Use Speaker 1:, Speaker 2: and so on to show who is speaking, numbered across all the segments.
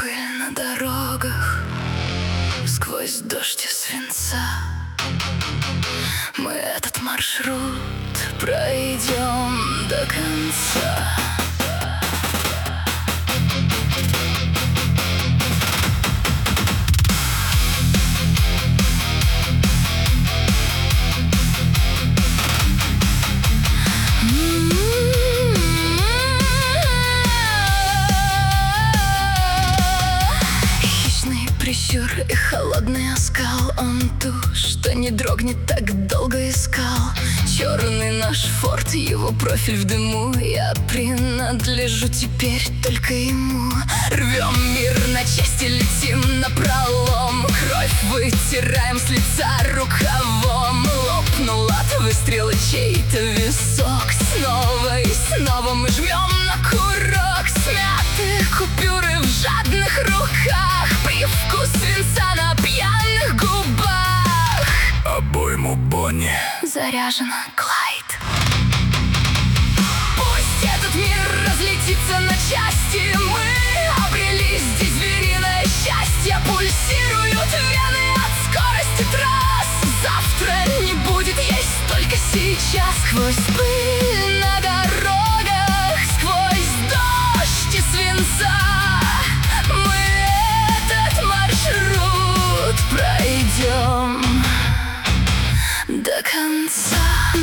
Speaker 1: пыль на дорогах, сквозь дождь и свинца. Мы этот маршрут пройдем до конца. Прищур и холодный оскал, он ту, что не дрогнет, так долго искал. Черный наш форт, его профиль в дыму. Я принадлежу теперь только ему. Рвем мир на части, летим напролом. Кровь вытираем с лица рукавом. Лопнул от выстрела чей-то висок. Снова и снова мы жмем на курок. Смятые купюры в жадных руках, привкус свинца на пьяных губах.
Speaker 2: Обойму Бонни
Speaker 1: заряжена Клайд. Пусть этот мир разлетится на части. Мы обрели здесь звериное счастье. Пульсируют вены от скорости трасс. Завтра не будет есть только сейчас. Сквозь пыль на дорогах, сквозь дождь и свинца, мы этот маршрут пройдем до конца.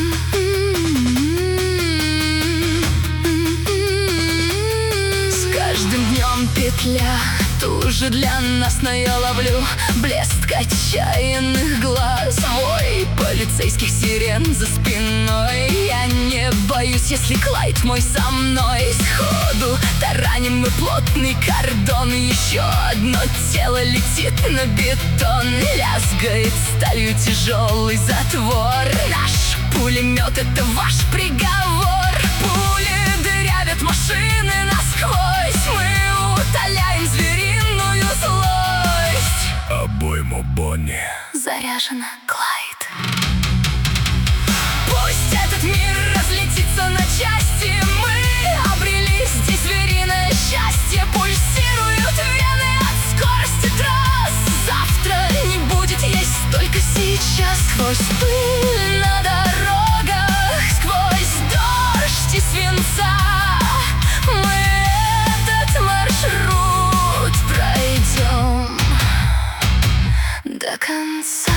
Speaker 1: С каждым днем петля туже для нас, но я ловлю блеск отчаянных глаз. Вой полицейских сирен за спиной. Я не боюсь, если Клайд мой со мной. Сходу тараним мы плотный кордон. Еще одно тело летит на бетон. Лязгает сталью тяжелый затвор. Наш пулемет — это ваш приговор. Пули дырявят машины насквозь. Мы утоляем звериную злость.
Speaker 2: Обойму Бонни
Speaker 1: заряжена Клайд. Пусть этот мир разлетится на части. Мы обрели здесь звериное счастье. Пульсируют вены от скорости трасс. Завтра не будет есть только сейчас. Сквозь пыль на дорогах, сквозь дождь и свинца, мы этот маршрут пройдем до конца.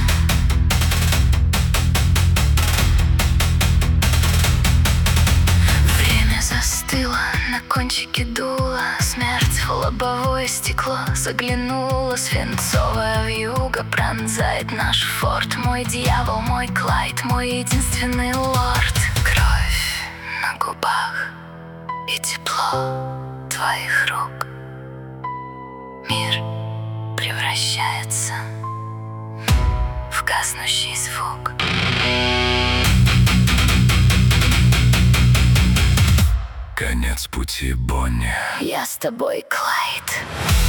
Speaker 1: Время застыло на кончике дула. Смерть в лобовое стекло заглянула. Свинцовая вьюга пронзает наш форт. Мой дьявол, мой Клайд, мой единственный лорд. Кровь на губах и тепло твоих рук. Мир превращается в гаснущий звук.
Speaker 2: Конец пути, Бонни.
Speaker 1: Я с тобой, Клайд.